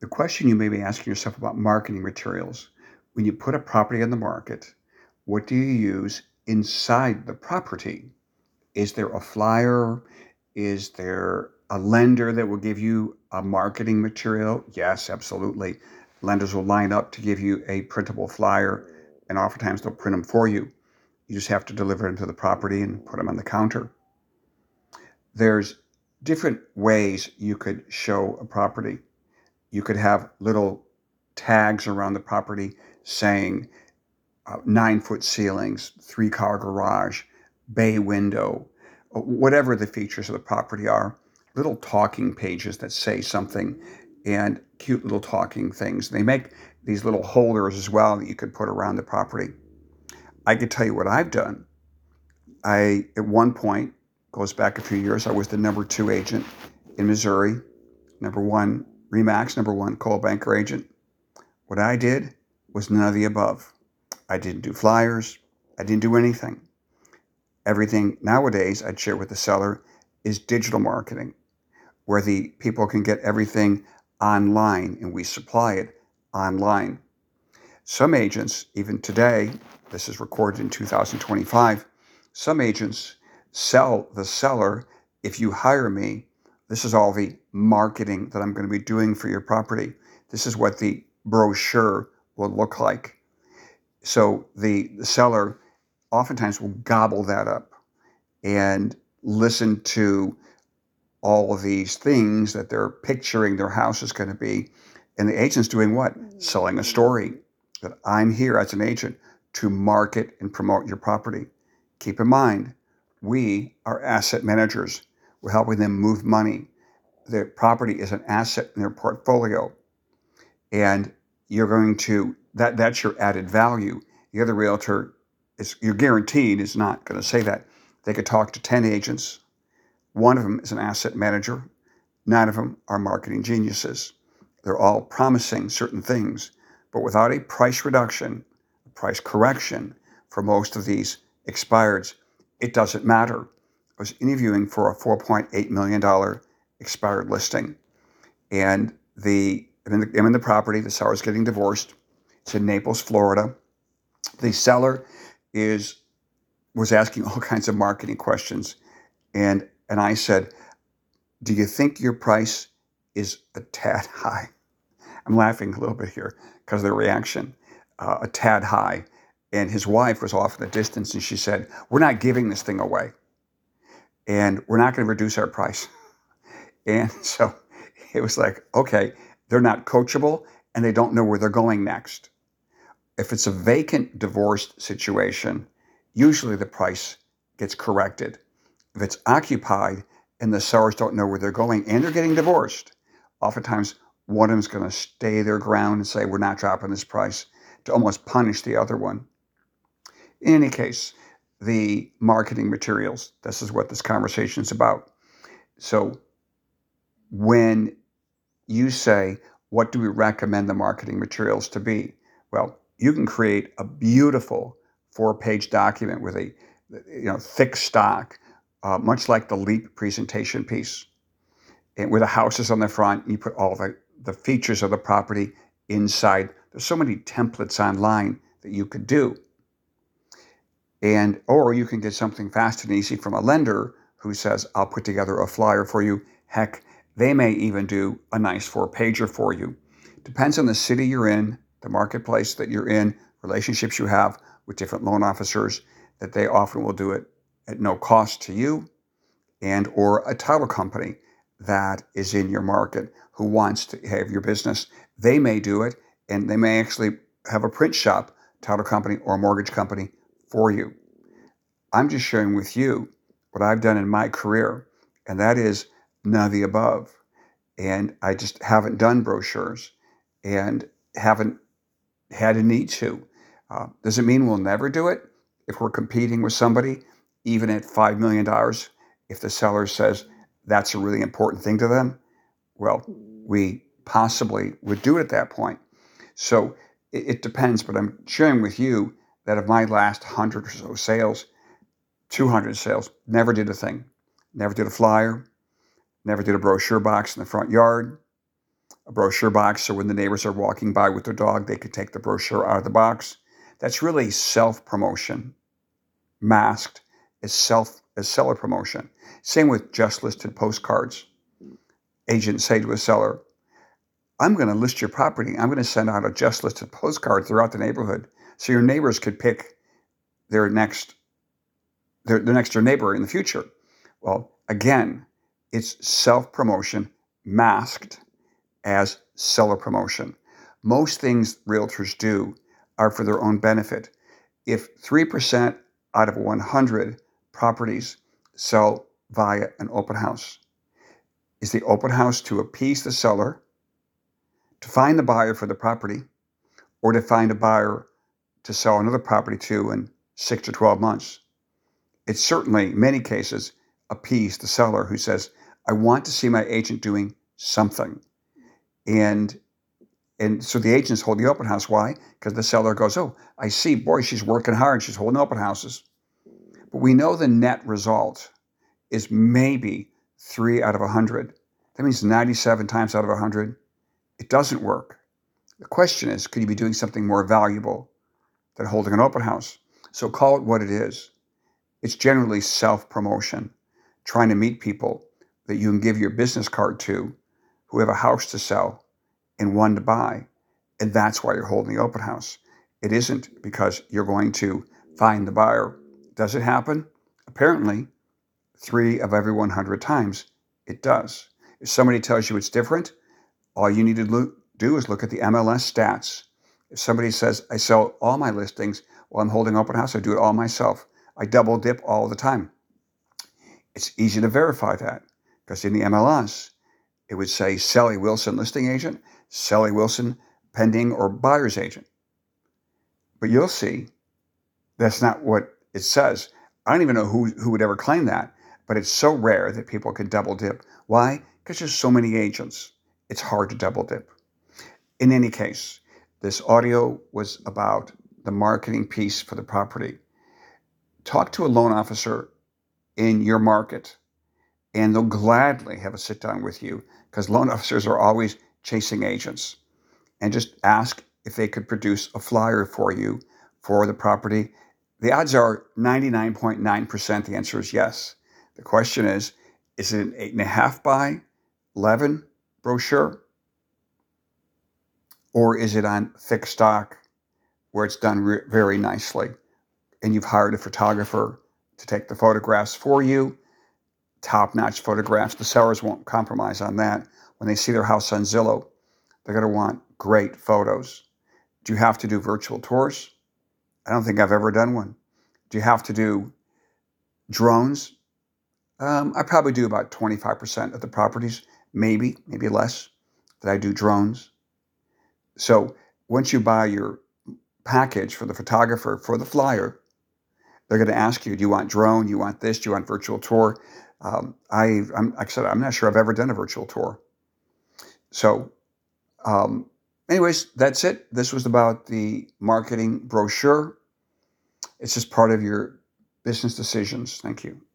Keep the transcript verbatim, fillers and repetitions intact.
The question you may be asking yourself about marketing materials: when you put a property on the market, what do you use inside the property? Is there a flyer? Is there a lender that will give you a marketing material? Yes, absolutely. Lenders will line up to give you a printable flyer, and oftentimes they'll print them for you. You just have to deliver them to the property and put them on the counter. There's different ways you could show a property. You could have little tags around the property saying uh, nine foot ceilings, three car garage, bay window, whatever the features of the property are, little talking pages that say something, and cute little talking things. They make these little holders as well that you could put around the property. I could tell you what I've done. I, at one point, goes back a few years, I was the number two agent in Missouri, number one RE/MAX, number one Coldwell Banker agent. What I did was none of the above. I didn't do flyers. I didn't do anything. Everything nowadays I'd share with the seller is digital marketing, where the people can get everything online and we supply it online. Some agents, even today, this is recorded in two thousand twenty-five, some agents sell the seller, if you hire me, this is all the marketing that I'm going to be doing for your property. This is what the brochure will look like. So the, the seller oftentimes will gobble that up and listen to all of these things that they're picturing their house is going to be. And the agent's doing what? Selling a story that I'm here as an agent to market and promote your property. Keep in mind, we are asset managers. We're helping them move money. Their property is an asset in their portfolio. And you're going to, that that's your added value. The other realtor is, you're guaranteed, is not going to say that. They could talk to ten agents. One of them is an asset manager. Nine of them are marketing geniuses. They're all promising certain things, but without a price reduction, a price correction for most of these expireds, it doesn't matter. I was interviewing for a four point eight million dollars expired listing, and the I'm in the, I'm in the property. The seller's getting divorced. It's in Naples, Florida. The seller is was asking all kinds of marketing questions, and and I said, "Do you think your price is a tad high?" I'm laughing a little bit here because of the reaction, uh, a tad high. And his wife was off in the distance, and she said, "We're not giving this thing away, and we're not going to reduce our price." And so it was like, okay, they're not coachable, and they don't know where they're going next. If it's a vacant, divorced situation, usually the price gets corrected. If it's occupied and the sellers don't know where they're going and they're getting divorced, oftentimes one of them is going to stay their ground and say, "We're not dropping this price," to almost punish the other one. In any case, the marketing materials, this is what this conversation is about. So when you say, what do we recommend the marketing materials to be? Well, you can create a beautiful four-page document with a you know thick stock, uh, much like the LEAP presentation piece, and where the house is on the front. You put all the, the features of the property inside. There's so many templates online that you could do. And or you can get something fast and easy from a lender who says, "I'll put together a flyer for you." Heck, they may even do a nice four-pager for you. Depends on the city you're in, the marketplace that you're in, relationships you have with different loan officers, that they often will do it at no cost to you, and or a title company that is in your market who wants to have your business. They may do it, and they may actually have a print shop, title company, or a mortgage company for you. I'm just sharing with you what I've done in my career, and that is none of the above. And I just haven't done brochures and haven't had a need to. Uh, does it mean we'll never do it if we're competing with somebody, even at five million dollars? If the seller says that's a really important thing to them, well, we possibly would do it at that point. So it, it depends, but I'm sharing with you that of my last one hundred or so sales, two hundred sales, never did a thing. Never did a flyer, never did a brochure box in the front yard, a brochure box so when the neighbors are walking by with their dog, they could take the brochure out of the box. That's really self-promotion, masked as self as seller promotion. Same with just listed postcards. Agents say to a seller, I'm going to list your property. I'm going to send out a just listed postcard throughout the neighborhood so your neighbors could pick their next their, their next door neighbor in the future. Well, again, it's self-promotion masked as seller promotion. Most things realtors do are for their own benefit. If three percent out of one hundred properties sell via an open house, is the open house to appease the seller, to find the buyer for the property, or to find a buyer to sell another property to in six to twelve months? It certainly, in many cases, appease the seller who says, I want to see my agent doing something. And and so the agents hold the open house. Why? Because the seller goes, oh, I see, boy, she's working hard. She's holding open houses. But we know the net result is maybe three out of one hundred. That means ninety-seven times out of one hundred, it doesn't work. The question is, could you be doing something more valuable than holding an open house? So call it what it is. It's generally self-promotion, trying to meet people that you can give your business card to who have a house to sell and one to buy. And that's why you're holding the open house. It isn't because you're going to find the buyer. Does it happen? Apparently, three of every one hundred times, it does. If somebody tells you it's different, all you need to lo- do is look at the M L S stats. If somebody says, I sell all my listings while I'm holding open house, I do it all myself. I double dip all the time. It's easy to verify that because in the M L S, it would say Sally Wilson listing agent, Sally Wilson pending or buyer's agent. But you'll see that's not what it says. I don't even know who, who would ever claim that, but it's so rare that people can double dip. Why? Because there's so many agents. It's hard to double dip. In any case, this audio was about the marketing piece for the property. Talk to a loan officer in your market, and they'll gladly have a sit down with you because loan officers are always chasing agents. And just ask if they could produce a flyer for you for the property. The odds are ninety-nine point nine percent the answer is yes. The question is, is it an eight and a half by eleven brochure? Or is it on thick stock where it's done re- very nicely and you've hired a photographer to take the photographs for you? Top-notch photographs. The sellers won't compromise on that. When they see their house on Zillow, they're going to want great photos. Do you have to do virtual tours? I don't think I've ever done one. Do you have to do drones? Um, I probably do about twenty-five percent of the properties, maybe, maybe less, that I do drones. So once you buy your package for the photographer, for the flyer, they're going to ask you, do you want drone? Do you want this? Do you want virtual tour? Um, I, I'm, like I said, I'm not sure I've ever done a virtual tour. So um, anyways, that's it. This was about the marketing brochure. It's just part of your business decisions. Thank you.